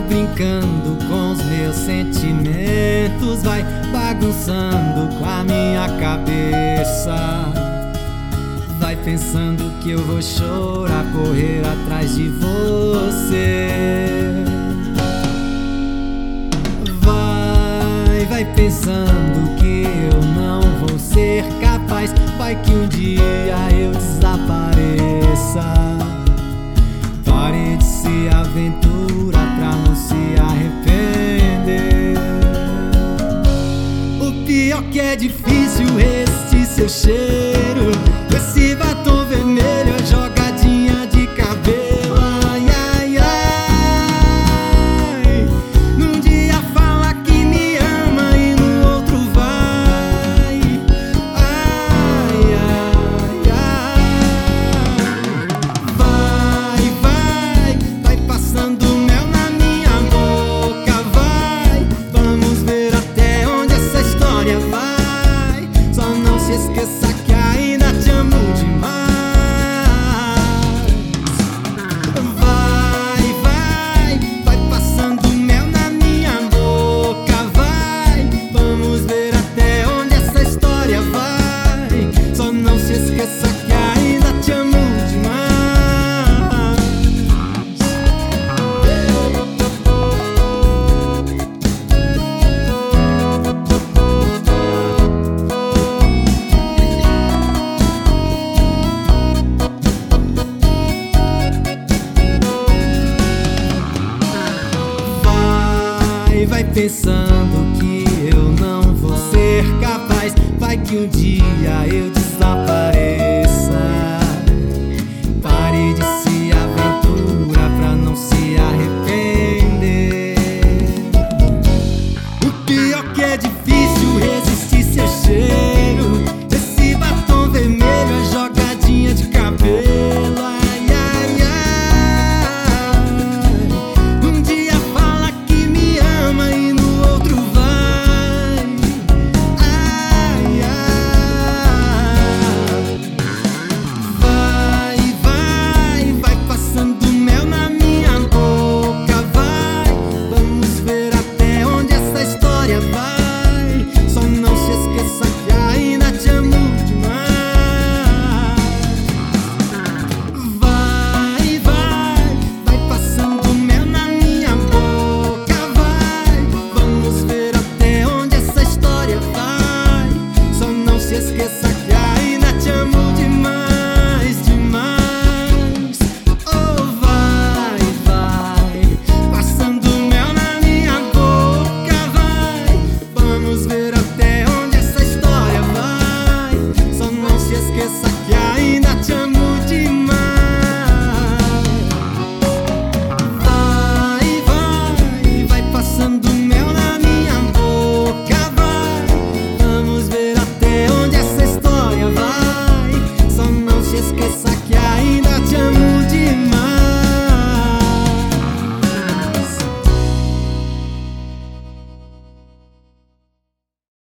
brincando com os meus sentimentos, vai bagunçando com a minha cabeça. Vai pensando que eu vou chorar, correr atrás de você. Vai pensando que eu não vou ser capaz, vai que um dia eu desapareça. Pare de se aventurar pra não se arrepender. O pior que é difícil esse seu cheiro, esse batom vermelho, a jogadinha de cabelo. Ai, ai, ai. Num dia fala que me ama e no outro vai. Ai, ai, ai. Vai passando mel na minha boca, vai. Vamos ver até onde essa história vai. Só não se esqueça que ainda te amo demais. Vai passando mel na minha boca, vai. Vamos ver até onde essa história vai. Só não se esqueça que ainda te amo demais. Vai pensando que eu não vou ser capaz, vai que um dia eu